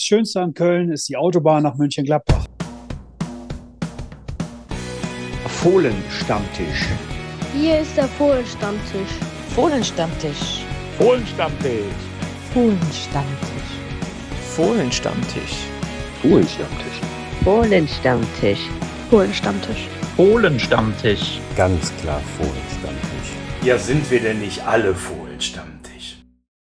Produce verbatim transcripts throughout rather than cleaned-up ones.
Schönste an Köln ist die Autobahn nach Mönchengladbach. Fohlenstammtisch. Hier ist der Fohlenstammtisch. Fohlenstammtisch. Fohlenstammtisch. Fohlenstammtisch. Fohlenstammtisch. Fohlenstammtisch. Fohlenstammtisch. Fohlenstammtisch. Fohlenstammtisch. Ganz klar Fohlenstammtisch. Ja, sind wir denn nicht alle Fohlenstammtisch?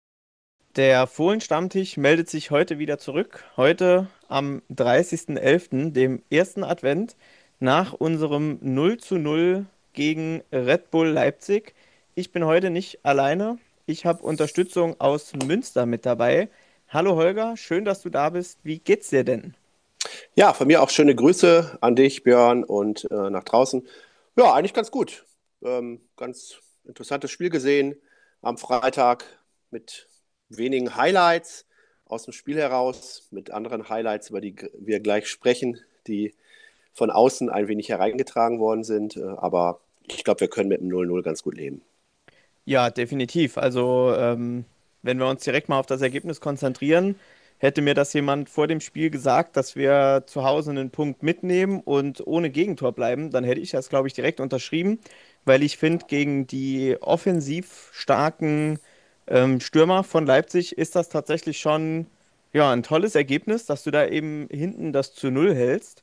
Der Fohlenstammtisch meldet sich heute wieder zurück. Heute am dreißigsten elften, dem ersten Advent, nach unserem null zu null gegen Red Bull Leipzig. Ich bin heute nicht alleine. Ich habe Unterstützung aus Münster mit dabei. Hallo Holger, schön, dass du da bist. Wie geht's dir denn? Ja, von mir auch schöne Grüße an dich, Björn, und äh, nach draußen. Ja, eigentlich ganz gut. Ähm, ganz interessantes Spiel gesehen am Freitag mit wenigen Highlights aus dem Spiel heraus, mit anderen Highlights, über die wir gleich sprechen, die von außen ein wenig hereingetragen worden sind. Äh, aber ich glaube, wir können mit dem null null ganz gut leben. Ja, definitiv. Also, ähm, wenn wir uns direkt mal auf das Ergebnis konzentrieren, hätte mir das jemand vor dem Spiel gesagt, dass wir zu Hause einen Punkt mitnehmen und ohne Gegentor bleiben, dann hätte ich das, glaube ich, direkt unterschrieben, weil ich finde, gegen die offensiv starken ähm, Stürmer von Leipzig ist das tatsächlich schon ja, ein tolles Ergebnis, dass du da eben hinten das zu Null hältst.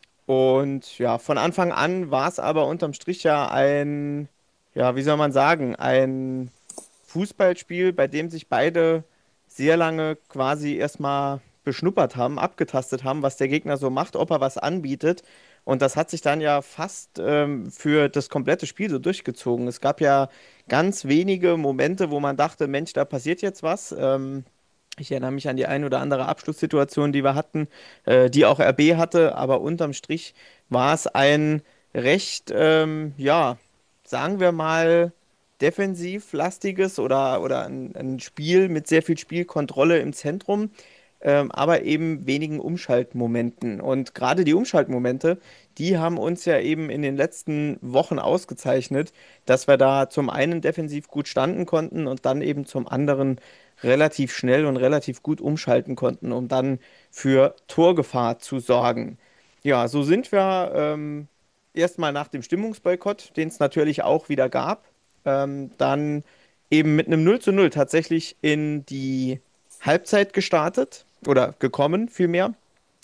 Und ja, von Anfang an war es aber unterm Strich ja ein, ja, wie soll man sagen, ein Fußballspiel, bei dem sich beide sehr lange quasi erstmal beschnuppert haben, abgetastet haben, was der Gegner so macht, ob er was anbietet. Und das hat sich dann ja fast ähm, für das komplette Spiel so durchgezogen. Es gab ja ganz wenige Momente, wo man dachte, Mensch, da passiert jetzt was. Ähm, ich erinnere mich an die ein oder andere Abschlusssituation, die wir hatten, äh, die auch R B hatte, aber unterm Strich war es ein recht, ähm, ja, sagen wir mal, defensivlastiges oder, oder ein, ein Spiel mit sehr viel Spielkontrolle im Zentrum, ähm, aber eben wenigen Umschaltmomenten. Und gerade die Umschaltmomente, die haben uns ja eben in den letzten Wochen ausgezeichnet, dass wir da zum einen defensiv gut standen konnten und dann eben zum anderen relativ schnell und relativ gut umschalten konnten, um dann für Torgefahr zu sorgen. Ja, so sind wir ähm, erstmal nach dem Stimmungsboykott, den es natürlich auch wieder gab, ähm, dann eben mit einem null zu null tatsächlich in die Halbzeit gestartet oder gekommen vielmehr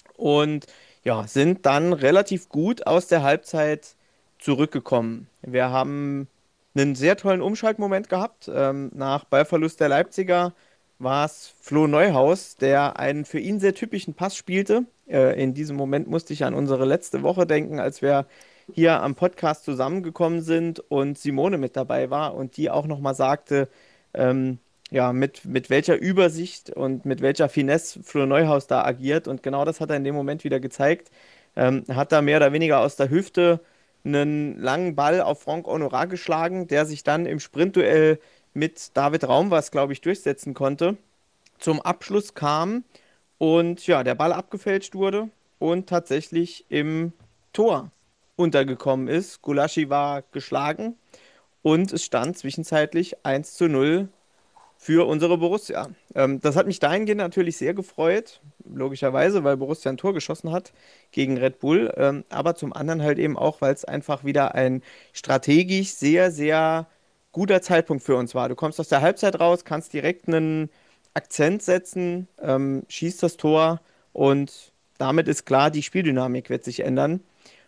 und ja, sind dann relativ gut aus der Halbzeit zurückgekommen. Wir haben einen sehr tollen Umschaltmoment gehabt. Ähm, nach Ballverlust der Leipziger war es Flo Neuhaus, der einen für ihn sehr typischen Pass spielte. Äh, in diesem Moment musste ich an unsere letzte Woche denken, als wir hier am Podcast zusammengekommen sind und Simone mit dabei war und die auch nochmal sagte, ähm, ja, mit, mit welcher Übersicht und mit welcher Finesse Flo Neuhaus da agiert. Und genau das hat er in dem Moment wieder gezeigt. Ähm, hat da mehr oder weniger aus der Hüfte einen langen Ball auf Franck Honorat geschlagen, der sich dann im Sprintduell mit David Raum, was glaube ich, durchsetzen konnte, zum Abschluss kam und ja, der Ball abgefälscht wurde und tatsächlich im Tor untergekommen ist. Gulaschi war geschlagen und es stand zwischenzeitlich eins zu null für unsere Borussia. Ähm, das hat mich dahingehend natürlich sehr gefreut, logischerweise, weil Borussia ein Tor geschossen hat gegen Red Bull, ähm, aber zum anderen halt eben auch, weil es einfach wieder ein strategisch sehr, sehr guter Zeitpunkt für uns war. Du kommst aus der Halbzeit raus, kannst direkt einen Akzent setzen, ähm, schießt das Tor und damit ist klar, die Spieldynamik wird sich ändern.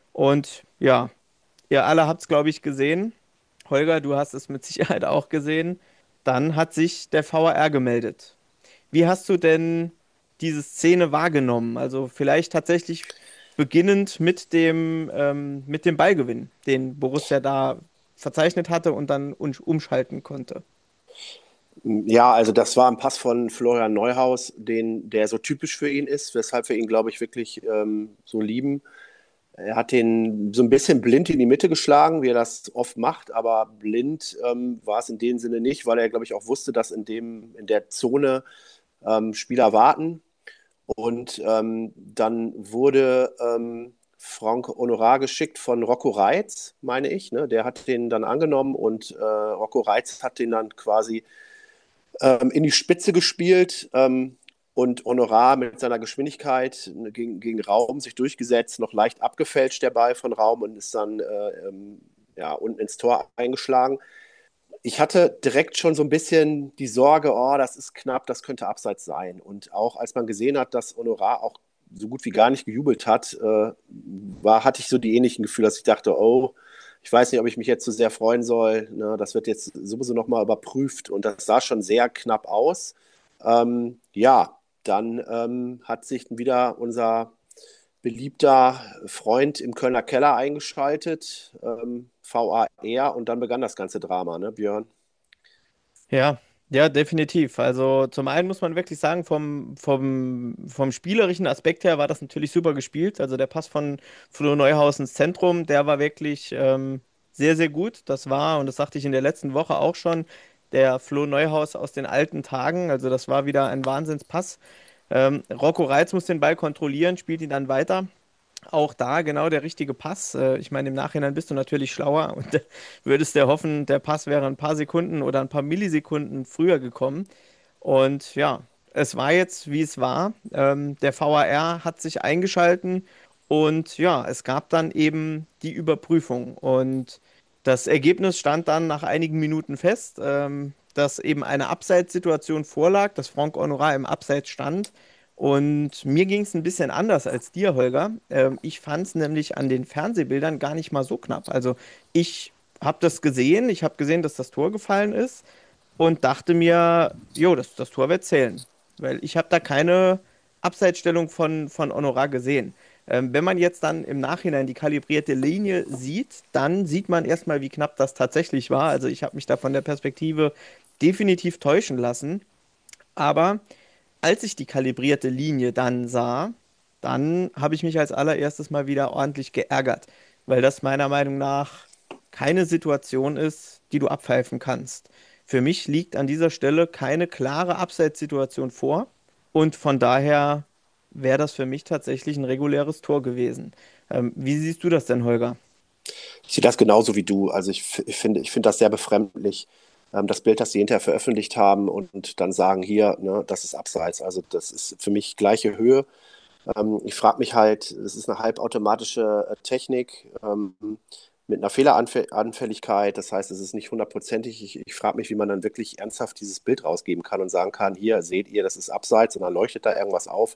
Und ja, ihr alle habt es, glaube ich, gesehen. Holger, du hast es mit Sicherheit auch gesehen. Dann hat sich der V A R gemeldet. Wie hast du denn diese Szene wahrgenommen? Also vielleicht tatsächlich beginnend mit dem, ähm, mit dem Ballgewinn, den Borussia da verzeichnet hatte und dann un- umschalten konnte. Ja, also das war ein Pass von Florian Neuhaus, den, der so typisch für ihn ist, weshalb wir ihn, glaube ich, wirklich ähm, so lieben. Er hat den so ein bisschen blind in die Mitte geschlagen, wie er das oft macht, aber blind ähm, war es in dem Sinne nicht, weil er, glaube ich, auch wusste, dass in dem, in der Zone ähm, Spieler warten. Und ähm, dann wurde ähm, Franck Honorat geschickt von Rocco Reitz, meine ich. Ne? Der hat den dann angenommen und äh, Rocco Reitz hat den dann quasi ähm, in die Spitze gespielt. Ähm, Und Honorar mit seiner Geschwindigkeit ne, gegen, gegen Raum sich durchgesetzt, noch leicht abgefälscht der Ball von Raum und ist dann äh, ähm, ja, unten ins Tor eingeschlagen. Ich hatte direkt schon so ein bisschen die Sorge, oh, das ist knapp, das könnte abseits sein. Und auch als man gesehen hat, dass Honorar auch so gut wie gar nicht gejubelt hat, äh, war, hatte ich so die ähnlichen Gefühle, dass ich dachte, oh, ich weiß nicht, ob ich mich jetzt zu sehr freuen soll. Ne? Das wird jetzt sowieso nochmal überprüft und das sah schon sehr knapp aus. Ähm, ja, dann ähm, hat sich wieder unser beliebter Freund im Kölner Keller eingeschaltet, ähm, V A R, und dann begann das ganze Drama, ne, Björn? Ja, ja, definitiv. Also zum einen muss man wirklich sagen, vom, vom, vom spielerischen Aspekt her war das natürlich super gespielt. Also der Pass von Flo Neuhaus ins Zentrum, der war wirklich ähm, sehr, sehr gut. Das war, und das sagte ich in der letzten Woche auch schon, der Flo Neuhaus aus den alten Tagen. Also das war wieder ein Wahnsinnspass. Ähm, Rocco Reitz muss den Ball kontrollieren, spielt ihn dann weiter. Auch da genau der richtige Pass. Äh, Ich meine, im Nachhinein bist du natürlich schlauer und äh, würdest dir hoffen, der Pass wäre ein paar Sekunden oder ein paar Millisekunden früher gekommen. Und ja, es war jetzt, wie es war. Ähm, der V A R hat sich eingeschalten und ja, es gab dann eben die Überprüfung. Und das Ergebnis stand dann nach einigen Minuten fest, ähm, dass eben eine Abseitssituation vorlag, dass Franck Honorat im Abseits stand. Und mir ging es ein bisschen anders als dir, Holger. Ähm, ich fand es nämlich an den Fernsehbildern gar nicht mal so knapp. Also ich habe das gesehen, ich habe gesehen, dass das Tor gefallen ist und dachte mir, jo, das, das Tor wird zählen. Weil ich habe da keine Abseitsstellung von, von Honorat gesehen. Ähm, wenn man jetzt dann im Nachhinein die kalibrierte Linie sieht, dann sieht man erstmal, wie knapp das tatsächlich war. Also ich habe mich da von der Perspektive definitiv täuschen lassen. Aber als ich die kalibrierte Linie dann sah, dann habe ich mich als allererstes mal wieder ordentlich geärgert, weil das meiner Meinung nach keine Situation ist, die du abpfeifen kannst. Für mich liegt an dieser Stelle keine klare Abseitssituation vor und von daher wäre das für mich tatsächlich ein reguläres Tor gewesen. Ähm, wie siehst du das denn, Holger? Ich sehe das genauso wie du. Also ich, f- ich finde, ich finde das sehr befremdlich, ähm, das Bild, das sie hinterher veröffentlicht haben und dann sagen, hier, ne, das ist abseits. Also das ist für mich gleiche Höhe. Ähm, ich frage mich halt, es ist eine halbautomatische äh, Technik ähm, mit einer Fehleranfälligkeit. Das heißt, es ist nicht hundertprozentig. Ich, ich frage mich, wie man dann wirklich ernsthaft dieses Bild rausgeben kann und sagen kann, hier seht ihr, das ist abseits und dann leuchtet da irgendwas auf.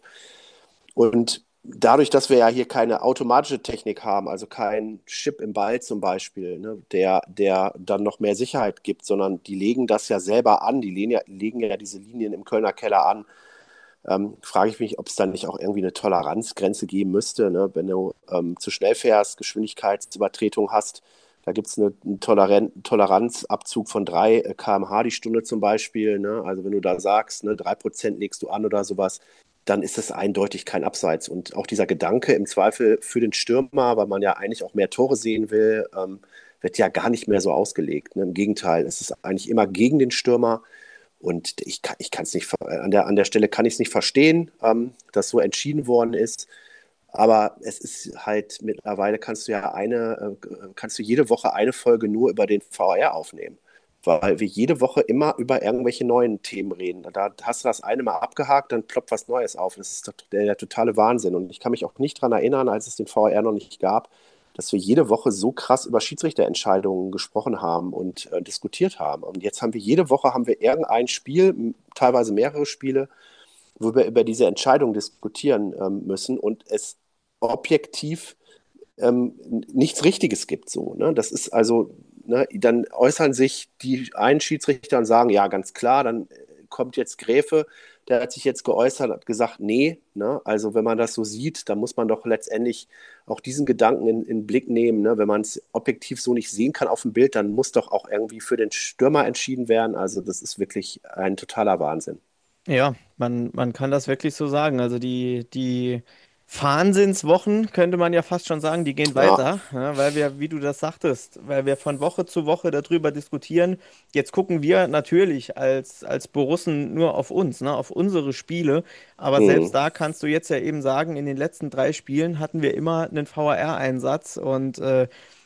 Und dadurch, dass wir ja hier keine automatische Technik haben, also kein Chip im Ball zum Beispiel, ne, der, der dann noch mehr Sicherheit gibt, sondern die legen das ja selber an, die legen ja, legen ja diese Linien im Kölner Keller an, ähm, frage ich mich, ob es dann nicht auch irgendwie eine Toleranzgrenze geben müsste, ne, wenn du ähm, zu schnell fährst, Geschwindigkeitsübertretung hast. Da gibt es eine, einen Toleran Toleranzabzug von drei Kilometer pro Stunde die Stunde zum Beispiel. Ne? Also wenn du da sagst, ne, drei Prozent legst du an oder sowas, dann ist es eindeutig kein Abseits. Und auch dieser Gedanke im Zweifel für den Stürmer, weil man ja eigentlich auch mehr Tore sehen will, ähm, wird ja gar nicht mehr so ausgelegt. Ne? Im Gegenteil, es ist eigentlich immer gegen den Stürmer. Und ich kann ich es nicht, ver- an der, an der Stelle kann ich es nicht verstehen, ähm, dass so entschieden worden ist. Aber es ist halt mittlerweile kannst du ja eine, äh, kannst du jede Woche eine Folge nur über den V A R aufnehmen. Weil wir jede Woche immer über irgendwelche neuen Themen reden. Da hast du das eine mal abgehakt, dann ploppt was Neues auf. Das ist doch der, der totale Wahnsinn. Und ich kann mich auch nicht daran erinnern, als es den V A R noch nicht gab, dass wir jede Woche so krass über Schiedsrichterentscheidungen gesprochen haben und äh, diskutiert haben. Und jetzt haben wir jede Woche haben wir irgendein Spiel, m- teilweise mehrere Spiele, wo wir über diese Entscheidung diskutieren ähm, müssen und es objektiv ähm, nichts Richtiges gibt. So, ne? Das ist also, ne, dann äußern sich die einen Schiedsrichter und sagen, ja, ganz klar, dann äh, kommt jetzt Gräfe, der hat sich jetzt geäußert, hat gesagt, nee, ne? Also wenn man das so sieht, dann muss man doch letztendlich auch diesen Gedanken in, in den Blick nehmen, ne? Wenn man es objektiv so nicht sehen kann auf dem Bild, dann muss doch auch irgendwie für den Stürmer entschieden werden. Also das ist wirklich ein totaler Wahnsinn. Ja, man, man kann das wirklich so sagen. Also die, die Wahnsinnswochen, könnte man ja fast schon sagen, die gehen Ja, weiter, ja, weil wir, wie du das sagtest, weil wir von Woche zu Woche darüber diskutieren. Jetzt gucken wir natürlich als, als Borussen nur auf uns, ne, auf unsere Spiele. Aber selbst hm. da kannst du jetzt ja eben sagen, in den letzten drei Spielen hatten wir immer einen V A R-Einsatz und äh,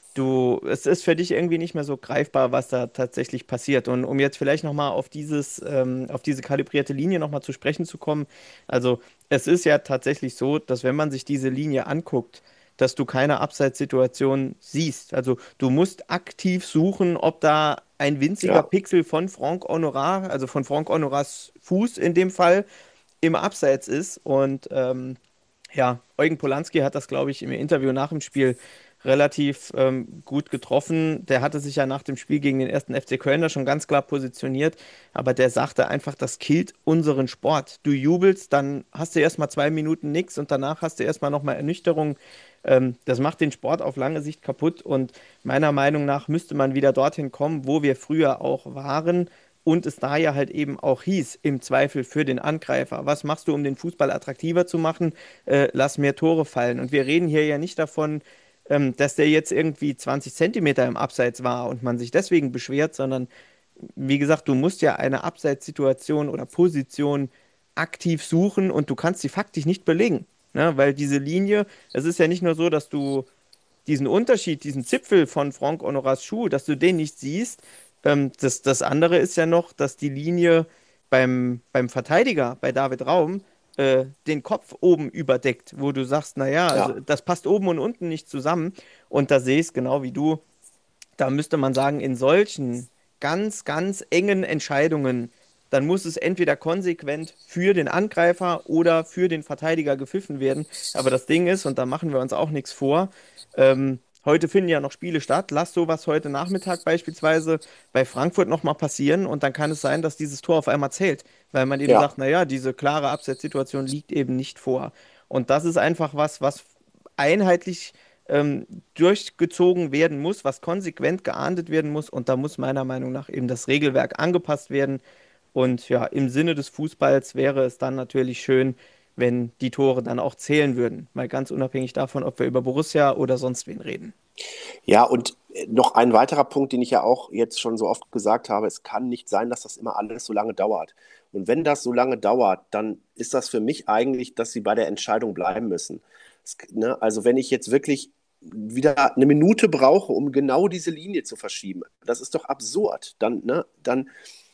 du, es ist für dich irgendwie nicht mehr so greifbar, was da tatsächlich passiert. Und um jetzt vielleicht nochmal auf dieses, ähm, auf diese kalibrierte Linie nochmal zu sprechen zu kommen, also es ist ja tatsächlich so, dass wenn man sich diese Linie anguckt, dass du keine Abseitssituation siehst. Also du musst aktiv suchen, ob da ein winziger Ja, Pixel von Franck Honorat, also von Franck Honorats Fuß in dem Fall, im Abseits ist. Und ähm, ja, Eugen Polanski hat das, glaube ich, im Interview nach dem Spiel relativ ähm, gut getroffen. Der hatte sich ja nach dem Spiel gegen den ersten F C Köln da schon ganz klar positioniert, aber der sagte einfach, das killt unseren Sport. Du jubelst, dann hast du erstmal zwei Minuten nichts und danach hast du erstmal nochmal Ernüchterung. Ähm, das macht den Sport auf lange Sicht kaputt und meiner Meinung nach müsste man wieder dorthin kommen, wo wir früher auch waren. Und es da ja halt eben auch hieß, im Zweifel für den Angreifer, was machst du, um den Fußball attraktiver zu machen? Äh, lass mehr Tore fallen. Und wir reden hier ja nicht davon, ähm, dass der jetzt irgendwie zwanzig Zentimeter im Abseits war und man sich deswegen beschwert, sondern wie gesagt, du musst ja eine Abseitssituation oder Position aktiv suchen und du kannst sie faktisch nicht belegen. Ne? Weil diese Linie, es ist ja nicht nur so, dass du diesen Unterschied, diesen Zipfel von Franck Honorats Schuh, dass du den nicht siehst. Ähm, das, das andere ist ja noch, dass die Linie beim, beim Verteidiger, bei David Raum, äh, den Kopf oben überdeckt, wo du sagst, naja, also ja. das passt oben und unten nicht zusammen. Und da sehe ich es genau wie du. Da müsste man sagen, in solchen ganz, ganz engen Entscheidungen, dann muss es entweder konsequent für den Angreifer oder für den Verteidiger gepfiffen werden. Aber das Ding ist, und da machen wir uns auch nichts vor, ähm, heute finden ja noch Spiele statt. Lass sowas heute Nachmittag beispielsweise bei Frankfurt nochmal passieren und dann kann es sein, dass dieses Tor auf einmal zählt, weil man eben Ja. sagt, naja, diese klare Abseitssituation liegt eben nicht vor. Und das ist einfach was, was einheitlich ähm, durchgezogen werden muss, was konsequent geahndet werden muss. Und da muss meiner Meinung nach eben das Regelwerk angepasst werden. Und ja, im Sinne des Fußballs wäre es dann natürlich schön, wenn die Tore dann auch zählen würden. Mal ganz unabhängig davon, ob wir über Borussia oder sonst wen reden. Ja, und äh, noch ein weiterer Punkt, den ich ja auch jetzt schon so oft gesagt habe, es kann nicht sein, dass das immer alles so lange dauert. Und wenn das so lange dauert, dann ist das für mich eigentlich, dass sie bei der Entscheidung bleiben müssen. Es, ne, also wenn ich jetzt wirklich wieder eine Minute brauche, um genau diese Linie zu verschieben, das ist doch absurd. Dann, ne, dann,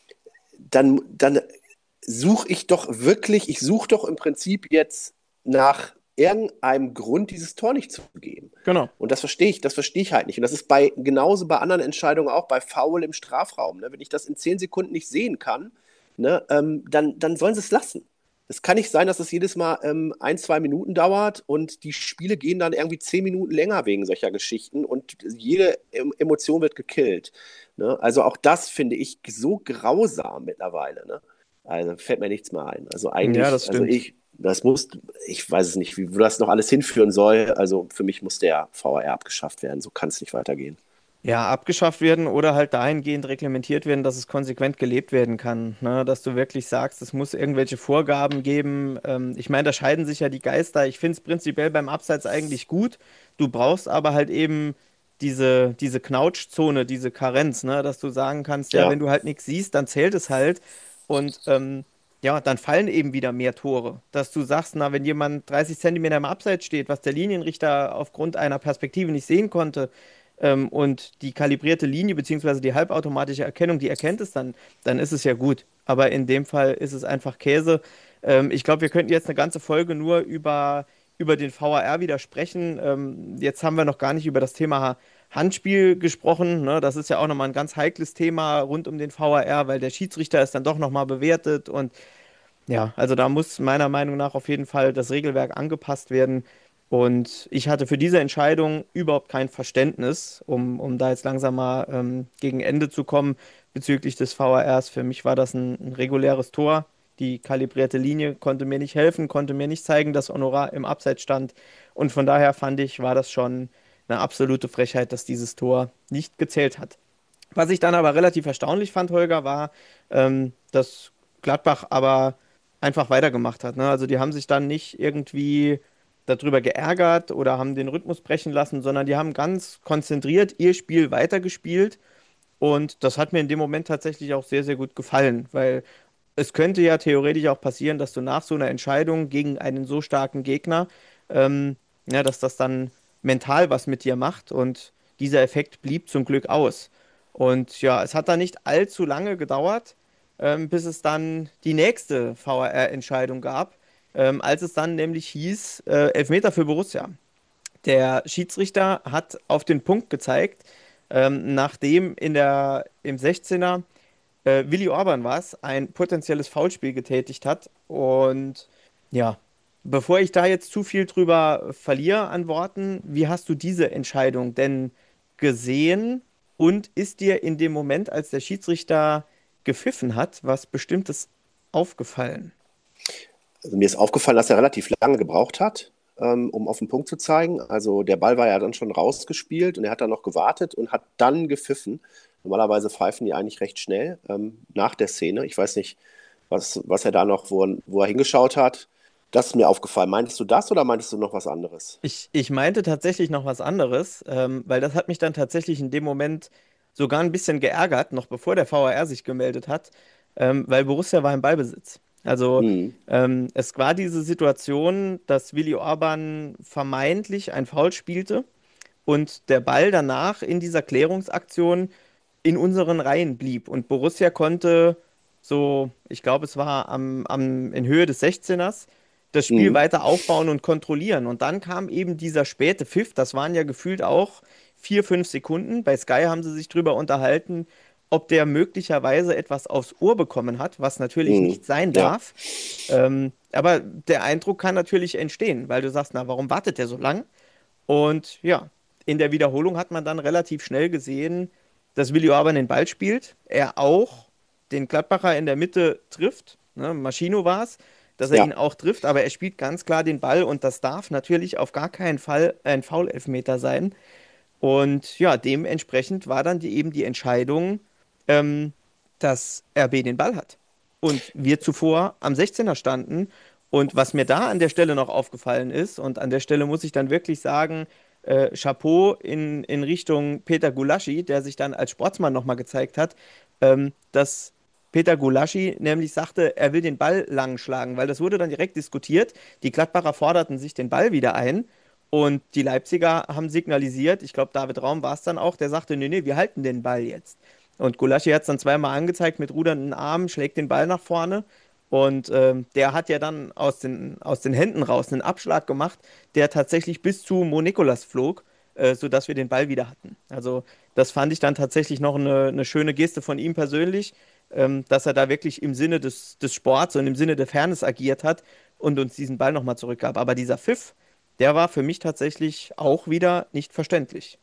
dann, dann suche ich doch wirklich, ich suche doch im Prinzip jetzt nach irgendeinem Grund, dieses Tor nicht zu geben. Genau. Und das verstehe ich, das verstehe ich halt nicht. Und das ist bei genauso bei anderen Entscheidungen auch, bei Foul im Strafraum. Ne? Wenn ich das in zehn Sekunden nicht sehen kann, ne, ähm, dann, dann sollen sie es lassen. Es kann nicht sein, dass es jedes Mal ähm, ein, zwei Minuten dauert und die Spiele gehen dann irgendwie zehn Minuten länger wegen solcher Geschichten und jede em Emotion wird gekillt. Ne? Also auch das finde ich so grausam mittlerweile. Ne? Also fällt mir nichts mehr ein. Also eigentlich, Ja, das also stimmt. ich, das muss, ich weiß es nicht, wie wo das noch alles hinführen soll. Also für mich muss der V A R abgeschafft werden. So kann es nicht weitergehen. Ja, abgeschafft werden oder halt dahingehend reglementiert werden, dass es konsequent gelebt werden kann. Ne? Dass du wirklich sagst, es muss irgendwelche Vorgaben geben. Ähm, ich meine, da scheiden sich ja die Geister. Ich finde es prinzipiell beim Abseits eigentlich gut. Du brauchst aber halt eben diese, diese Knautschzone, diese Karenz, ne? Dass du sagen kannst, ja, wenn Ja, du halt nichts siehst, dann zählt es halt. Und ähm, ja, dann fallen eben wieder mehr Tore. Dass du sagst, na, wenn jemand dreißig Zentimeter im Abseits steht, was der Linienrichter aufgrund einer Perspektive nicht sehen konnte, ähm, und die kalibrierte Linie beziehungsweise die halbautomatische Erkennung, die erkennt es dann, dann ist es ja gut. Aber in dem Fall ist es einfach Käse. Ähm, ich glaube, wir könnten jetzt eine ganze Folge nur über, über den V A R wieder sprechen. Ähm, jetzt haben wir noch gar nicht über das Thema Handspiel gesprochen. Ne? Das ist ja auch nochmal ein ganz heikles Thema rund um den V A R, weil der Schiedsrichter ist dann doch nochmal bewertet und ja, also da muss meiner Meinung nach auf jeden Fall das Regelwerk angepasst werden. Und ich hatte für diese Entscheidung überhaupt kein Verständnis, um, um da jetzt langsam mal ähm, gegen Ende zu kommen bezüglich des V A Rs. Für mich war das ein, ein reguläres Tor. Die kalibrierte Linie konnte mir nicht helfen, konnte mir nicht zeigen, dass Honorar im Abseits stand. Und von daher fand ich, war das schon eine absolute Frechheit, dass dieses Tor nicht gezählt hat. Was ich dann aber relativ erstaunlich fand, Holger, war, ähm, dass Gladbach aber einfach weitergemacht hat. Ne? Also die haben sich dann nicht irgendwie darüber geärgert oder haben den Rhythmus brechen lassen, sondern die haben ganz konzentriert ihr Spiel weitergespielt. Und das hat mir in dem Moment tatsächlich auch sehr, sehr gut gefallen, weil es könnte ja theoretisch auch passieren, dass du nach so einer Entscheidung gegen einen so starken Gegner, ähm, ja, dass das dann mental was mit dir macht. Und dieser Effekt blieb zum Glück aus. Und ja, es hat dann nicht allzu lange gedauert, ähm, bis es dann die nächste V A R-Entscheidung gab, ähm, als es dann nämlich hieß, äh, Elfmeter für Borussia. Der Schiedsrichter hat auf den Punkt gezeigt, ähm, nachdem in der, im sechzehner äh, Willi Orban war es, ein potenzielles Foulspiel getätigt hat. Und ja, bevor ich da jetzt zu viel drüber verliere an Worten, wie hast du diese Entscheidung denn gesehen? Und ist dir in dem Moment, als der Schiedsrichter gepfiffen hat, was Bestimmtes aufgefallen? Also mir ist aufgefallen, dass er relativ lange gebraucht hat, ähm, um auf den Punkt zu zeigen. Also der Ball war ja dann schon rausgespielt und er hat dann noch gewartet und hat dann gepfiffen. Normalerweise pfeifen die eigentlich recht schnell ähm, nach der Szene. Ich weiß nicht, was, was er da noch, wo, er- wo er hingeschaut hat. Das ist mir aufgefallen. Meintest du das oder meintest du noch was anderes? Ich, ich meinte tatsächlich noch was anderes, ähm, weil das hat mich dann tatsächlich in dem Moment sogar ein bisschen geärgert, noch bevor der V A R sich gemeldet hat, ähm, weil Borussia war im Ballbesitz. Also Hm. ähm, es war diese Situation, dass Willi Orban vermeintlich ein Foul spielte und der Ball danach in dieser Klärungsaktion in unseren Reihen blieb. Und Borussia konnte so, ich glaube, es war am, am, in Höhe des sechzehners, das Spiel Hm. weiter aufbauen und kontrollieren. Und dann kam eben dieser späte Pfiff, das waren ja gefühlt auch vier, fünf Sekunden. Bei Sky haben sie sich drüber unterhalten, ob der möglicherweise etwas aufs Ohr bekommen hat, was natürlich Hm. nicht sein Ja. darf. Ähm, aber der Eindruck kann natürlich entstehen, weil du sagst, na, warum wartet der so lang? Und ja, in der Wiederholung hat man dann relativ schnell gesehen, dass Willi Orban den Ball spielt. Er auch den Gladbacher in der Mitte trifft. Ne, Maschino war es, dass er ihn Ja. auch trifft, aber er spielt ganz klar den Ball und das darf natürlich auf gar keinen Fall ein Foul-Elfmeter sein. Und ja, dementsprechend war dann die, eben die Entscheidung, ähm, dass R B den Ball hat. Und wir zuvor am sechzehner standen. Und was mir da an der Stelle noch aufgefallen ist, und an der Stelle muss ich dann wirklich sagen, äh, Chapeau in, in Richtung Peter Gulaschi, der sich dann als Sportsmann nochmal gezeigt hat, ähm, dass Peter Gulaschi nämlich sagte, er will den Ball lang schlagen, weil das wurde dann direkt diskutiert. Die Gladbacher forderten sich den Ball wieder ein und die Leipziger haben signalisiert, ich glaube, David Raum war es dann auch, der sagte, nee, nee, wir halten den Ball jetzt. Und Gulaschi hat es dann zweimal angezeigt mit rudernden Armen, schlägt den Ball nach vorne. Und ähm, der hat ja dann aus den, aus den Händen raus einen Abschlag gemacht, der tatsächlich bis zu Mo Nikolas flog, äh, sodass wir den Ball wieder hatten. Also das fand ich dann tatsächlich noch eine, eine schöne Geste von ihm persönlich, ähm, dass er da wirklich im Sinne des, des Sports und im Sinne der Fairness agiert hat und uns diesen Ball nochmal zurückgab. Aber dieser Pfiff, der war für mich tatsächlich auch wieder nicht verständlich.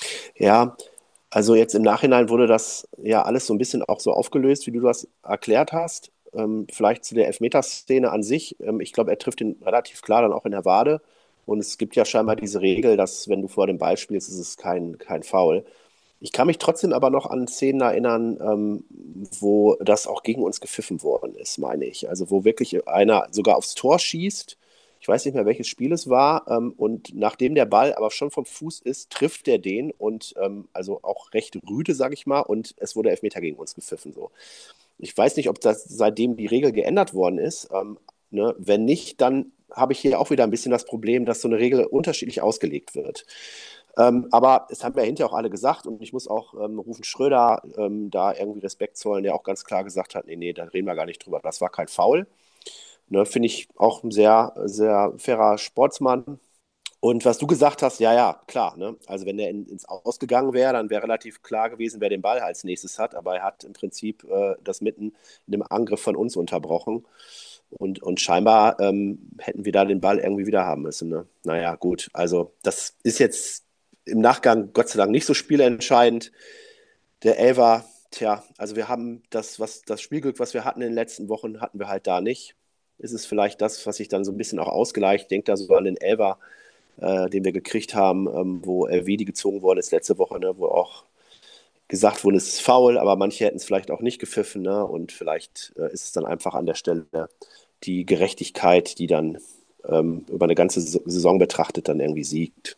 Ja, also jetzt im Nachhinein wurde das ja alles so ein bisschen auch so aufgelöst, wie du das erklärt hast. Ähm, vielleicht zu der Elfmeterszene an sich. Ähm, ich glaube, er trifft ihn relativ klar dann auch in der Wade. Und es gibt ja scheinbar diese Regel, dass wenn du vor dem Ball spielst, ist es kein, kein Foul. Ich kann mich trotzdem aber noch an Szenen erinnern, ähm, wo das auch gegen uns gepfiffen worden ist, meine ich. Also wo wirklich einer sogar aufs Tor schießt. Ich weiß nicht mehr, welches Spiel es war. Ähm, und nachdem der Ball aber schon vom Fuß ist, trifft er den und ähm, also auch recht rüde, sage ich mal. Und es wurde Elfmeter gegen uns gepfiffen. So. Ich weiß nicht, ob das seitdem die Regel geändert worden ist. Ähm, ne? Wenn nicht, dann habe ich hier auch wieder ein bisschen das Problem, dass so eine Regel unterschiedlich ausgelegt wird. Ähm, aber es haben ja hinterher auch alle gesagt und ich muss auch ähm, Rufen Schröder ähm, da irgendwie Respekt zollen, der auch ganz klar gesagt hat, nee, nee, da reden wir gar nicht drüber. Das war kein Foul. Ne, finde ich auch ein sehr, sehr fairer Sportsmann. Und was du gesagt hast, ja, ja, klar. Ne? Also wenn der in, ins Ausgegangen wäre, dann wäre relativ klar gewesen, wer den Ball als nächstes hat. Aber er hat im Prinzip äh, das mitten in dem Angriff von uns unterbrochen. Und, und scheinbar ähm, hätten wir da den Ball irgendwie wieder haben müssen. Ne? Naja, gut. Also das ist jetzt im Nachgang Gott sei Dank nicht so spielentscheidend. Der Elfer, tja, also wir haben das, was, das Spielglück, was wir hatten in den letzten Wochen, hatten wir halt da nicht. Ist es vielleicht das, was sich dann so ein bisschen auch ausgleicht. Ich denke da so an den Elfer, äh, den wir gekriegt haben, ähm, wo Elvedi gezogen worden ist letzte Woche, ne, wo auch gesagt wurde, es ist faul, aber manche hätten es vielleicht auch nicht gepfiffen. Ne, und vielleicht äh, ist es dann einfach an der Stelle die Gerechtigkeit, die dann ähm, über eine ganze Saison betrachtet dann irgendwie siegt.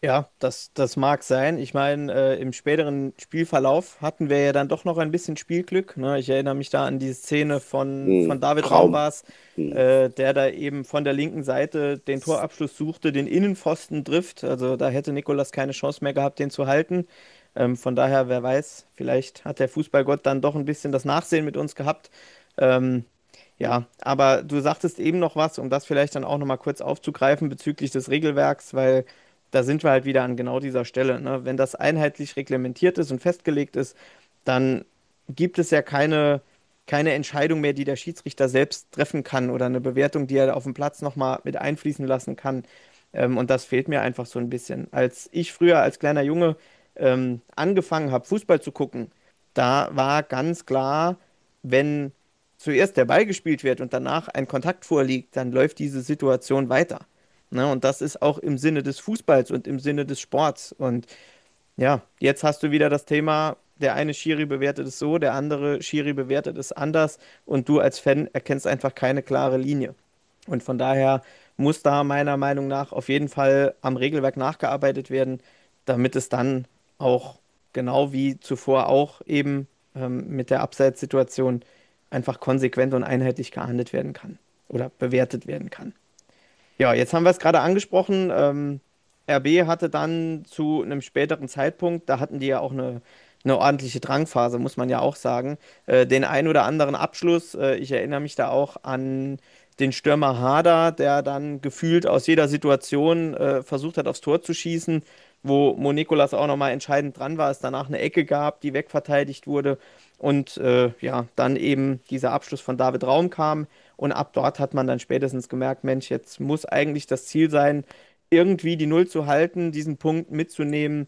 Ja, das, das mag sein. Ich meine, äh, im späteren Spielverlauf hatten wir ja dann doch noch ein bisschen Spielglück. Ne? Ich erinnere mich da an die Szene von, Hm, von David Raum Traum. war's, Hm. äh, der da eben von der linken Seite den Torabschluss suchte, den Innenpfosten trifft. Also da hätte Nikolas keine Chance mehr gehabt, den zu halten. Ähm, von daher, wer weiß, vielleicht hat der Fußballgott dann doch ein bisschen das Nachsehen mit uns gehabt. Ähm, ja, aber du sagtest eben noch was, um das vielleicht dann auch nochmal kurz aufzugreifen bezüglich des Regelwerks, weil da sind wir halt wieder an genau dieser Stelle. Ne? Wenn das einheitlich reglementiert ist und festgelegt ist, dann gibt es ja keine, keine Entscheidung mehr, die der Schiedsrichter selbst treffen kann oder eine Bewertung, die er auf dem Platz nochmal mit einfließen lassen kann. Ähm, und das fehlt mir einfach so ein bisschen. Als ich früher als kleiner Junge ähm, angefangen habe, Fußball zu gucken, da war ganz klar, wenn zuerst der Ball gespielt wird und danach ein Kontakt vorliegt, dann läuft diese Situation weiter. Ne? Und das ist auch im Sinne des Fußballs und im Sinne des Sports. Und ja, jetzt hast du wieder das Thema, der eine Schiri bewertet es so, der andere Schiri bewertet es anders und du als Fan erkennst einfach keine klare Linie. Und von daher muss da meiner Meinung nach auf jeden Fall am Regelwerk nachgearbeitet werden, damit es dann auch genau wie zuvor auch eben ähm, mit der Abseitssituation einfach konsequent und einheitlich geahndet werden kann oder bewertet werden kann. Ja, jetzt haben wir es gerade angesprochen. Ähm, R B hatte dann zu einem späteren Zeitpunkt, da hatten die ja auch eine, eine ordentliche Drangphase, muss man ja auch sagen, äh, den ein oder anderen Abschluss. Äh, ich erinnere mich da auch an den Stürmer Harder, der dann gefühlt aus jeder Situation äh, versucht hat, aufs Tor zu schießen, wo Mo Nikolas auch nochmal entscheidend dran war, es danach eine Ecke gab, die wegverteidigt wurde und äh, ja, dann eben dieser Abschluss von David Raum kam. Und ab dort hat man dann spätestens gemerkt, Mensch, jetzt muss eigentlich das Ziel sein, irgendwie die Null zu halten, diesen Punkt mitzunehmen.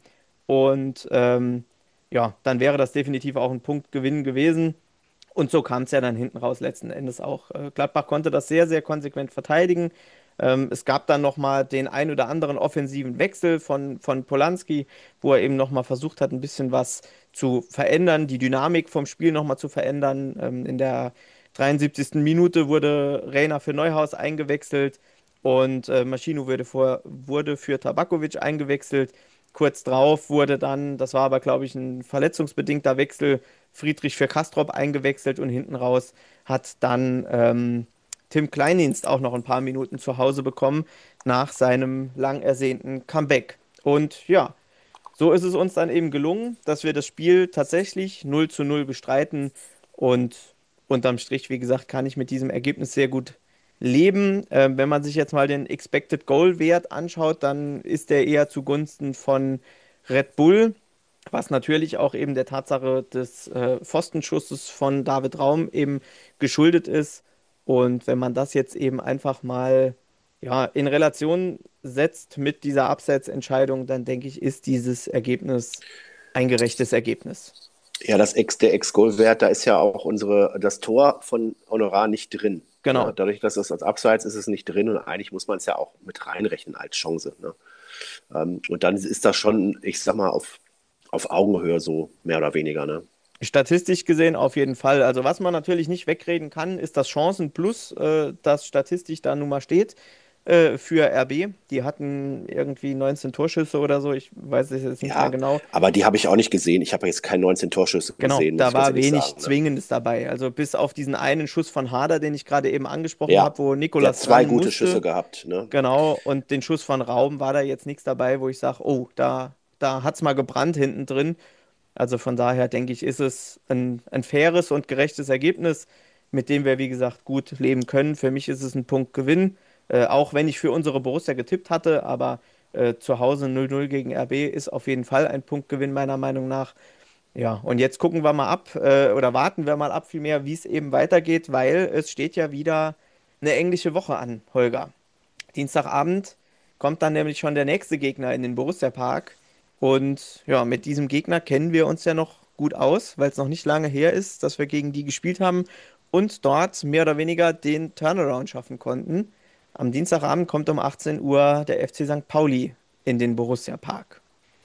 Und ähm, ja, dann wäre das definitiv auch ein Punktgewinn gewesen. Und so kam es ja dann hinten raus letzten Endes auch. Äh, Gladbach konnte das sehr, sehr konsequent verteidigen. Ähm, es gab dann nochmal den ein oder anderen offensiven Wechsel von, von Polanski, wo er eben nochmal versucht hat, ein bisschen was zu verändern, die Dynamik vom Spiel nochmal zu verändern. Ähm, in der dreiundsiebzigsten Minute wurde Reina für Neuhaus eingewechselt und äh, Maschino wurde, vor, wurde für Tabakovic eingewechselt. Kurz drauf wurde dann, das war aber glaube ich ein verletzungsbedingter Wechsel, Friedrich für Kastrop eingewechselt und hinten raus hat dann ähm, Tim Kleindienst auch noch ein paar Minuten zu Hause bekommen nach seinem lang ersehnten Comeback. Und ja, so ist es uns dann eben gelungen, dass wir das Spiel tatsächlich null zu null bestreiten und unterm Strich, wie gesagt, kann ich mit diesem Ergebnis sehr gut leben. Ähm, wenn man sich jetzt mal den Expected Goal Wert anschaut, dann ist der eher zugunsten von Red Bull, was natürlich auch eben der Tatsache des äh, Pfostenschusses von David Raum eben geschuldet ist. Und wenn man das jetzt eben einfach mal ja, in Relation setzt mit dieser Abseitsentscheidung, dann denke ich, ist dieses Ergebnis ein gerechtes Ergebnis. Ja, das Ex, der Ex-Goal-Wert, da ist ja auch unsere, das Tor von Honorar nicht drin. Genau. Ja, dadurch, dass es als Abseits ist, ist es nicht drin und eigentlich muss man es ja auch mit reinrechnen als Chance. Ne? Ähm, und dann ist das schon, ich sag mal, auf, auf Augenhöhe so, mehr oder weniger. Ne? Statistisch gesehen auf jeden Fall. Also was man natürlich nicht wegreden kann, ist das Chancenplus, äh, das statistisch da nun mal steht äh, für R B. Die hatten irgendwie neunzehn Torschüsse oder so, ich weiß es jetzt nicht Ja, mehr genau. aber die habe ich auch nicht gesehen. Ich habe jetzt keine neunzehn Torschüsse Genau, gesehen, muss da ich ganz war ehrlich wenig sagen. Ne? Zwingendes dabei. Also bis auf diesen einen Schuss von Harder, den ich gerade eben angesprochen Ja, habe, wo der hat Nikolas zwei ran gute musste. Schüsse gehabt. Ne? Genau, und den Schuss von Raum war da jetzt nichts dabei, wo ich sage, oh, da, da hat es mal gebrannt hinten drin. Also von daher denke ich, ist es ein, ein faires und gerechtes Ergebnis, mit dem wir, wie gesagt, gut leben können. Für mich ist es ein Punktgewinn, äh, auch wenn ich für unsere Borussia getippt hatte, aber äh, zu Hause null null gegen R B ist auf jeden Fall ein Punktgewinn meiner Meinung nach. Ja, und jetzt gucken wir mal ab, äh, oder warten wir mal ab vielmehr, wie es eben weitergeht, weil es steht ja wieder eine englische Woche an, Holger. Dienstagabend kommt dann nämlich schon der nächste Gegner in den Borussia Park. Und ja, mit diesem Gegner kennen wir uns ja noch gut aus, weil es noch nicht lange her ist, dass wir gegen die gespielt haben und dort mehr oder weniger den Turnaround schaffen konnten. Am Dienstagabend kommt um achtzehn Uhr der F C Sankt Pauli in den Borussia Park.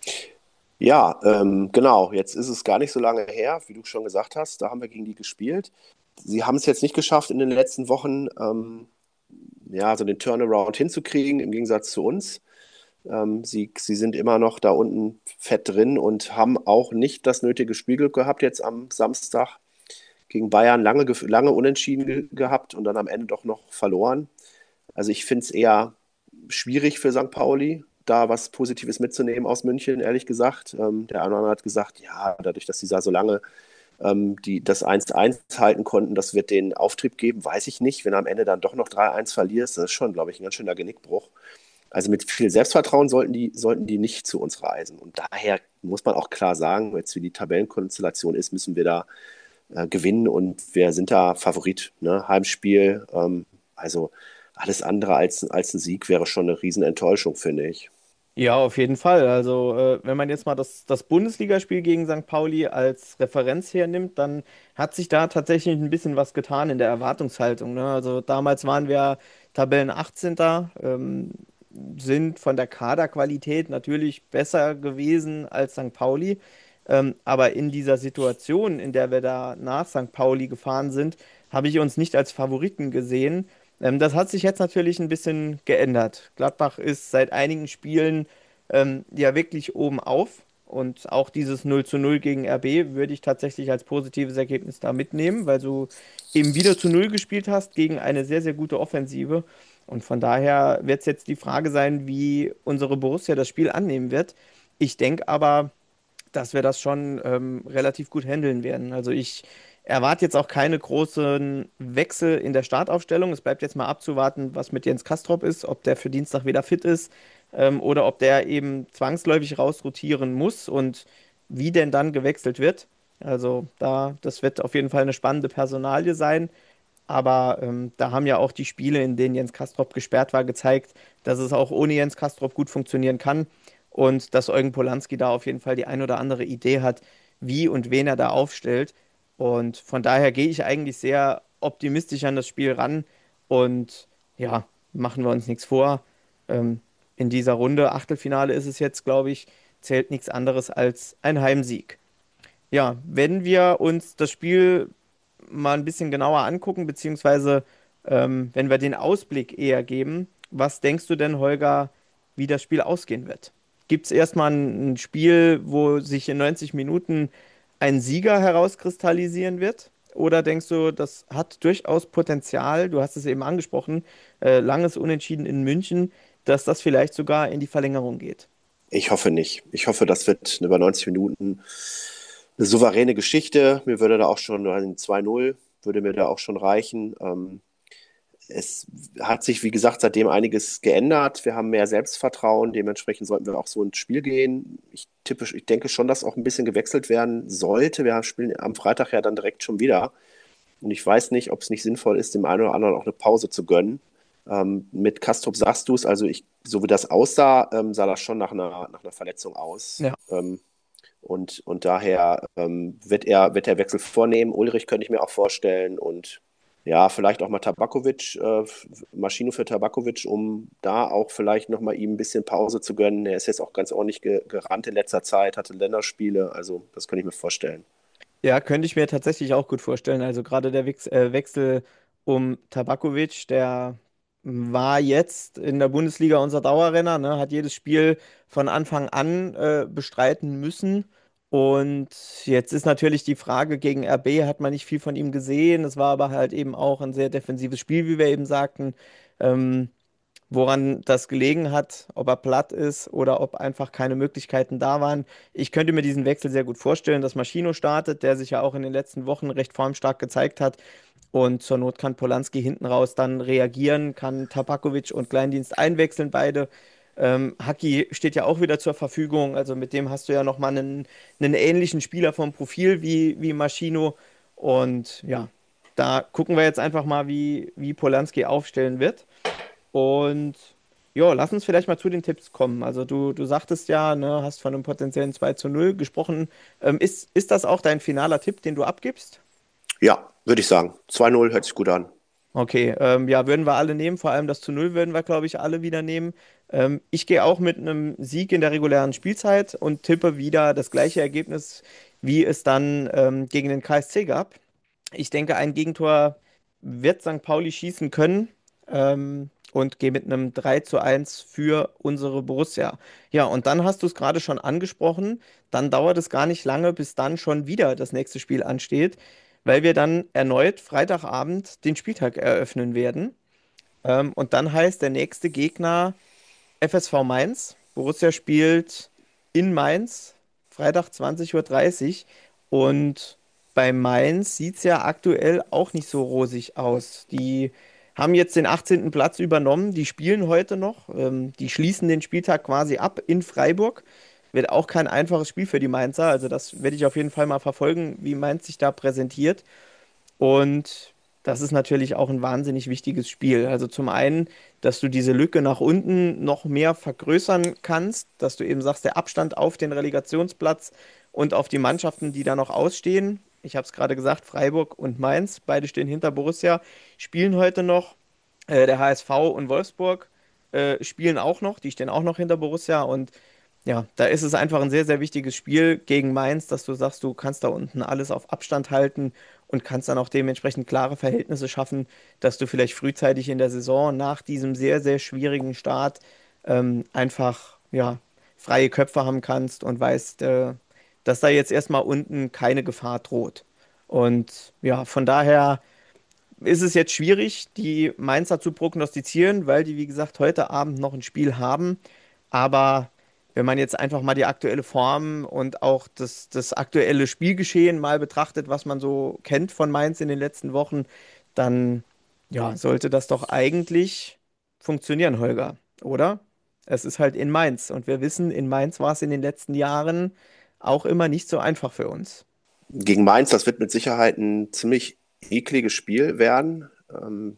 Ja, ähm, genau. Jetzt ist es gar nicht so lange her, wie du schon gesagt hast. Da haben wir gegen die gespielt. Sie haben es jetzt nicht geschafft, in den letzten Wochen ähm, ja, so den Turnaround hinzukriegen, im Gegensatz zu uns. Ähm, sie, sie sind immer noch da unten fett drin und haben auch nicht das nötige Spielglück gehabt jetzt am Samstag gegen Bayern. Lange, gef- lange unentschieden ge gehabt und dann am Ende doch noch verloren. Also ich finde es eher schwierig für Sankt Pauli, da was Positives mitzunehmen aus München, ehrlich gesagt. Ähm, der eine oder andere hat gesagt, ja, dadurch, dass sie da so lange ähm, die, das eins zu eins halten konnten, das wird den Auftrieb geben, weiß ich nicht. Wenn du am Ende dann doch noch drei eins verlierst, das ist schon, glaube ich, ein ganz schöner Genickbruch. Also mit viel Selbstvertrauen sollten die, sollten die nicht zu uns reisen. Und daher muss man auch klar sagen, jetzt wie die Tabellenkonstellation ist, müssen wir da äh, gewinnen und wir sind da Favorit. Ne? Heimspiel, ähm, also alles andere als, als ein Sieg wäre schon eine Riesenenttäuschung, finde ich. Ja, auf jeden Fall. Also, äh, wenn man jetzt mal das, das Bundesligaspiel gegen Sankt Pauli als Referenz hernimmt, dann hat sich da tatsächlich ein bisschen was getan in der Erwartungshaltung. Ne? Also, damals waren wir Tabellen achtzehnter. Ähm, sind von der Kaderqualität natürlich besser gewesen als Sankt Pauli. Ähm, aber in dieser Situation, in der wir da nach Sankt Pauli gefahren sind, habe ich uns nicht als Favoriten gesehen. Ähm, das hat sich jetzt natürlich ein bisschen geändert. Gladbach ist seit einigen Spielen ähm, ja wirklich oben auf. Und auch dieses null zu null gegen R B würde ich tatsächlich als positives Ergebnis da mitnehmen, weil du eben wieder zu null gespielt hast gegen eine sehr, sehr gute Offensive. Und von daher wird es jetzt die Frage sein, wie unsere Borussia das Spiel annehmen wird. Ich denke aber, dass wir das schon ähm, relativ gut handeln werden. Also ich erwarte jetzt auch keine großen Wechsel in der Startaufstellung. Es bleibt jetzt mal abzuwarten, was mit Jens Castrop ist, ob der für Dienstag wieder fit ist ähm, oder ob der eben zwangsläufig rausrotieren muss und wie denn dann gewechselt wird. Also da, das wird auf jeden Fall eine spannende Personalie sein. Aber ähm, da haben ja auch die Spiele, in denen Jens Castrop gesperrt war, gezeigt, dass es auch ohne Jens Castrop gut funktionieren kann und dass Eugen Polanski da auf jeden Fall die ein oder andere Idee hat, wie und wen er da aufstellt. Und von daher gehe ich eigentlich sehr optimistisch an das Spiel ran und ja, machen wir uns nichts vor. Ähm, in dieser Runde, Achtelfinale ist es jetzt, glaube ich, zählt nichts anderes als ein Heimsieg. Ja, wenn wir uns das Spiel mal ein bisschen genauer angucken, beziehungsweise ähm, wenn wir den Ausblick eher geben, was denkst du denn, Holger, wie das Spiel ausgehen wird? Gibt es erstmal ein, ein Spiel, wo sich in neunzig Minuten ein Sieger herauskristallisieren wird? Oder denkst du, das hat durchaus Potenzial, du hast es eben angesprochen, äh, langes Unentschieden in München, dass das vielleicht sogar in die Verlängerung geht? Ich hoffe nicht. Ich hoffe, das wird über neunzig Minuten eine souveräne Geschichte. Mir würde da auch schon ein zwei null, würde mir da auch schon reichen. Ähm, es hat sich, wie gesagt, seitdem einiges geändert. Wir haben mehr Selbstvertrauen. Dementsprechend sollten wir auch so ins Spiel gehen. Ich tippe, ich denke schon, dass auch ein bisschen gewechselt werden sollte. Wir spielen am Freitag ja dann direkt schon wieder. Und ich weiß nicht, ob es nicht sinnvoll ist, dem einen oder anderen auch eine Pause zu gönnen. Ähm, mit Kastrup sagst du es, also ich, so wie das aussah, ähm, sah das schon nach einer, nach einer Verletzung aus. Ja. Ähm, und, und daher ähm, wird er, wird er Wechsel vornehmen. Ulrich könnte ich mir auch vorstellen. Und ja, vielleicht auch mal Tabakovic, äh, Maschino für Tabakovic, um da auch vielleicht nochmal ihm ein bisschen Pause zu gönnen. Er ist jetzt auch ganz ordentlich ge gerannt in letzter Zeit, hatte Länderspiele. Also das könnte ich mir vorstellen. Ja, könnte ich mir tatsächlich auch gut vorstellen. Also gerade der Wix- äh, Wechsel um Tabakovic, der war jetzt in der Bundesliga unser Dauerrenner, ne? Hat jedes Spiel von Anfang an äh, bestreiten müssen. Und jetzt ist natürlich die Frage, gegen R B hat man nicht viel von ihm gesehen. Es war aber halt eben auch ein sehr defensives Spiel, wie wir eben sagten. Ähm, Woran das gelegen hat, ob er platt ist oder ob einfach keine Möglichkeiten da waren. Ich könnte mir diesen Wechsel sehr gut vorstellen, dass Maschino startet, der sich ja auch in den letzten Wochen recht formstark gezeigt hat. Und zur Not kann Polanski hinten raus dann reagieren, kann Tabakovic und Kleindienst einwechseln, beide. Ähm, Haki steht ja auch wieder zur Verfügung, also mit dem hast du ja nochmal einen, einen ähnlichen Spieler vom Profil wie, wie Maschino. Und ja, da gucken wir jetzt einfach mal, wie, wie Polanski aufstellen wird. Und ja, lass uns vielleicht mal zu den Tipps kommen. Also du, du sagtest ja, ne, hast von einem potenziellen zwei zu null gesprochen. Ähm, ist, ist das auch dein finaler Tipp, den du abgibst? Ja, würde ich sagen. zwei null hört sich gut an. Okay, ähm, ja, würden wir alle nehmen. Vor allem das zu null würden wir, glaube ich, alle wieder nehmen. Ähm, ich gehe auch mit einem Sieg in der regulären Spielzeit und tippe wieder das gleiche Ergebnis, wie es dann ähm, gegen den K S C gab. Ich denke, ein Gegentor wird Sankt Pauli schießen können. Ähm, und gehe mit einem drei zu eins für unsere Borussia. Ja, und dann hast du es gerade schon angesprochen, dann dauert es gar nicht lange, bis dann schon wieder das nächste Spiel ansteht, weil wir dann erneut Freitagabend den Spieltag eröffnen werden. Ähm, und dann heißt der nächste Gegner F S V Mainz. Borussia spielt in Mainz, Freitag zwanzig Uhr dreißig. Und bei Mainz sieht es ja aktuell auch nicht so rosig aus. Die haben jetzt den achtzehnten Platz übernommen. Die spielen heute noch. Ähm, die schließen den Spieltag quasi ab in Freiburg. Wird auch kein einfaches Spiel für die Mainzer. Also das werde ich auf jeden Fall mal verfolgen, wie Mainz sich da präsentiert. Und das ist natürlich auch ein wahnsinnig wichtiges Spiel. Also zum einen, dass du diese Lücke nach unten noch mehr vergrößern kannst, dass du eben sagst, der Abstand auf den Relegationsplatz und auf die Mannschaften, die da noch ausstehen. Ich habe es gerade gesagt, Freiburg und Mainz, beide stehen hinter Borussia, spielen heute noch. Äh, der H S V und Wolfsburg äh, spielen auch noch, die stehen auch noch hinter Borussia. Und ja, da ist es einfach ein sehr, sehr wichtiges Spiel gegen Mainz, dass du sagst, du kannst da unten alles auf Abstand halten und kannst dann auch dementsprechend klare Verhältnisse schaffen, dass du vielleicht frühzeitig in der Saison nach diesem sehr, sehr schwierigen Start ähm, einfach ja, freie Köpfe haben kannst und weißt, äh, dass da jetzt erstmal unten keine Gefahr droht. Und ja, von daher ist es jetzt schwierig, die Mainzer zu prognostizieren, weil die, wie gesagt, heute Abend noch ein Spiel haben. Aber wenn man jetzt einfach mal die aktuelle Form und auch das, das aktuelle Spielgeschehen mal betrachtet, was man so kennt von Mainz in den letzten Wochen, dann ja, sollte das doch eigentlich funktionieren, Holger, oder? Es ist halt in Mainz und wir wissen, in Mainz war es in den letzten Jahren auch immer nicht so einfach für uns. Gegen Mainz, das wird mit Sicherheit ein ziemlich ekliges Spiel werden. Ähm,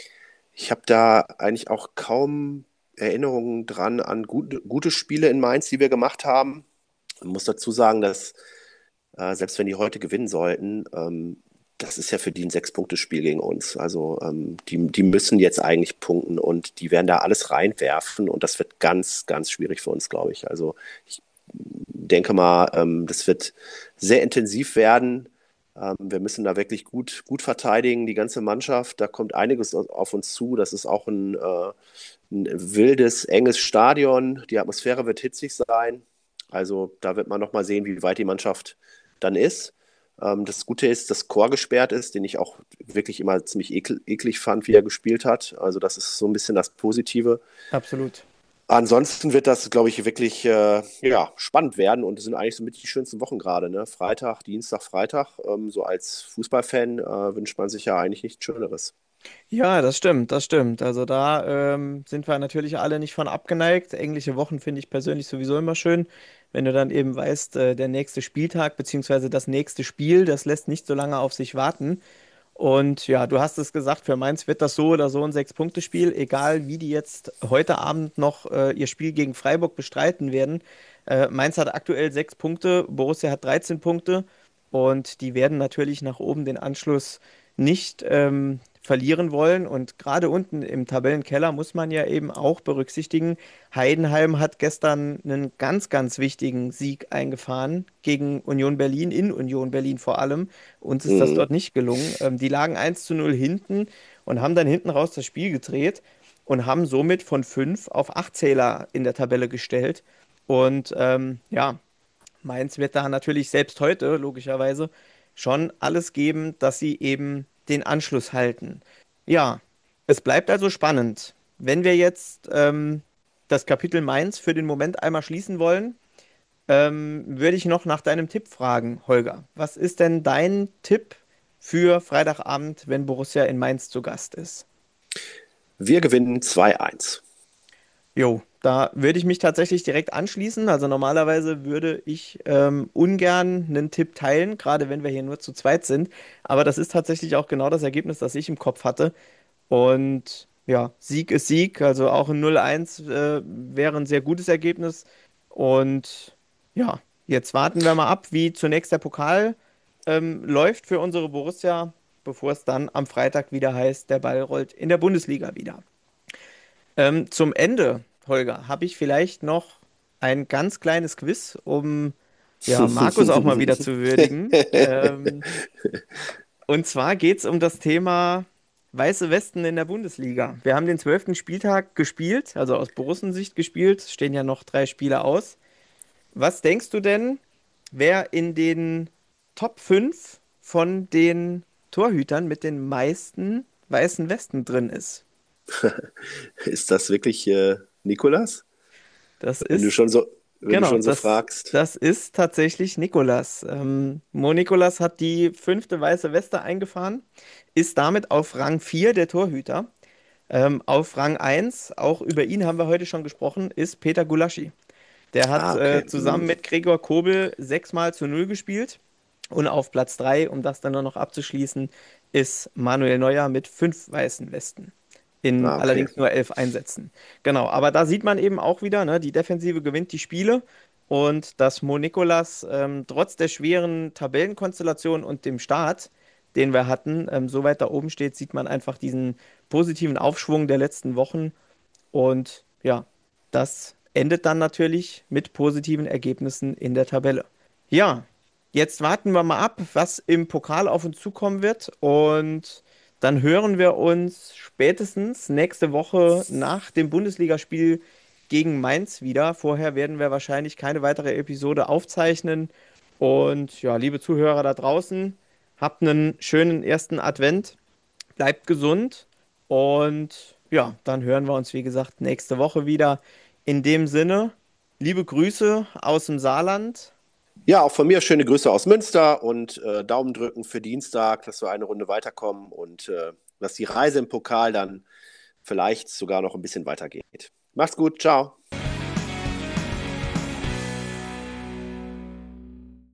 ich habe da eigentlich auch kaum Erinnerungen dran an gute, gute Spiele in Mainz, die wir gemacht haben. Ich muss dazu sagen, dass äh, selbst wenn die heute gewinnen sollten, ähm, das ist ja für die ein Sechs-Punkte-Spiel gegen uns. Also ähm, die, die müssen jetzt eigentlich punkten und die werden da alles reinwerfen und das wird ganz, ganz schwierig für uns, glaube ich. Also ich denke mal, ähm, das wird sehr intensiv werden. Ähm, wir müssen da wirklich gut, gut verteidigen, die ganze Mannschaft. Da kommt einiges auf uns zu. Das ist auch ein, äh, ein wildes, enges Stadion. Die Atmosphäre wird hitzig sein. Also da wird man nochmal sehen, wie weit die Mannschaft dann ist. Ähm, das Gute ist, dass Chor gesperrt ist, den ich auch wirklich immer ziemlich ekel, eklig fand, wie er gespielt hat. Also das ist so ein bisschen das Positive. Absolut. Ansonsten wird das, glaube ich, wirklich äh, ja, spannend werden und es sind eigentlich so mit die schönsten Wochen gerade. Ne? Freitag, Dienstag, Freitag. Ähm, so als Fußballfan äh, wünscht man sich ja eigentlich nichts Schöneres. Ja, das stimmt, das stimmt. Also da ähm, sind wir natürlich alle nicht von abgeneigt. Englische Wochen finde ich persönlich sowieso immer schön, wenn du dann eben weißt, äh, der nächste Spieltag beziehungsweise das nächste Spiel, das lässt nicht so lange auf sich warten. Und ja, du hast es gesagt, für Mainz wird das so oder so ein Sechs-Punkte-Spiel, egal wie die jetzt heute Abend noch äh, ihr Spiel gegen Freiburg bestreiten werden. Äh, Mainz hat aktuell sechs Punkte, Borussia hat dreizehn Punkte und die werden natürlich nach oben den Anschluss nicht ähm, verlieren wollen. Und gerade unten im Tabellenkeller muss man ja eben auch berücksichtigen, Heidenheim hat gestern einen ganz, ganz wichtigen Sieg eingefahren gegen Union Berlin, in Union Berlin vor allem. Uns ist das Mhm. dort nicht gelungen. Ähm, die lagen eins zu null hinten und haben dann hinten raus das Spiel gedreht und haben somit von fünf auf acht Zähler in der Tabelle gestellt. Und ähm, ja, Mainz wird da natürlich selbst heute, logischerweise, schon alles geben, dass sie eben den Anschluss halten. Ja, es bleibt also spannend. Wenn wir jetzt ähm, das Kapitel Mainz für den Moment einmal schließen wollen, ähm, würde ich noch nach deinem Tipp fragen, Holger. Was ist denn dein Tipp für Freitagabend, wenn Borussia in Mainz zu Gast ist? Wir gewinnen zwei eins. Jo, da würde ich mich tatsächlich direkt anschließen. Also normalerweise würde ich ähm, ungern einen Tipp teilen, gerade wenn wir hier nur zu zweit sind. Aber das ist tatsächlich auch genau das Ergebnis, das ich im Kopf hatte. Und ja, Sieg ist Sieg. Also auch ein null eins äh, wäre ein sehr gutes Ergebnis. Und ja, jetzt warten wir mal ab, wie zunächst der Pokal ähm, läuft für unsere Borussia, bevor es dann am Freitag wieder heißt, der Ball rollt in der Bundesliga wieder. Ähm, zum Ende, Holger, habe ich vielleicht noch ein ganz kleines Quiz, um ja, Markus auch mal wieder zu würdigen. Ähm, und zwar geht es um das Thema weiße Westen in der Bundesliga. Wir haben den zwölften Spieltag gespielt, also aus Borussensicht gespielt. Es stehen ja noch drei Spiele aus. Was denkst du denn, wer in den Top fünf von den Torhütern mit den meisten weißen Westen drin ist? Ist das wirklich äh, Nikolas? Das Wenn du ist, schon so, wenn du genau, schon so das, fragst. das ist tatsächlich Nikolas. Ähm, Mo Nikolas hat die fünfte weiße Weste eingefahren, ist damit auf Rang vier der Torhüter. Ähm, auf Rang eins, auch über ihn haben wir heute schon gesprochen, ist Peter Gulaschi. Der hat Ah, äh, okay. zusammen Hm. mit Gregor Kobel sechsmal zu null gespielt. Und auf Platz drei, um das dann nur noch abzuschließen, ist Manuel Neuer mit fünf weißen Westen. In Ah, okay. allerdings nur elf Einsätzen. Genau, aber da sieht man eben auch wieder, ne, die Defensive gewinnt die Spiele und dass Mo Nikolas ähm, trotz der schweren Tabellenkonstellation und dem Start, den wir hatten, ähm, so weit da oben steht, sieht man einfach diesen positiven Aufschwung der letzten Wochen. Und ja, das endet dann natürlich mit positiven Ergebnissen in der Tabelle. Ja, jetzt warten wir mal ab, was im Pokal auf uns zukommen wird. Und dann hören wir uns spätestens nächste Woche nach dem Bundesligaspiel gegen Mainz wieder. Vorher werden wir wahrscheinlich keine weitere Episode aufzeichnen. Und ja, liebe Zuhörer da draußen, habt einen schönen ersten Advent. Bleibt gesund und ja, dann hören wir uns, wie gesagt, nächste Woche wieder. In dem Sinne, liebe Grüße aus dem Saarland. Ja, auch von mir schöne Grüße aus Münster und äh, Daumen drücken für Dienstag, dass wir eine Runde weiterkommen und äh, dass die Reise im Pokal dann vielleicht sogar noch ein bisschen weitergeht. Macht's gut, ciao.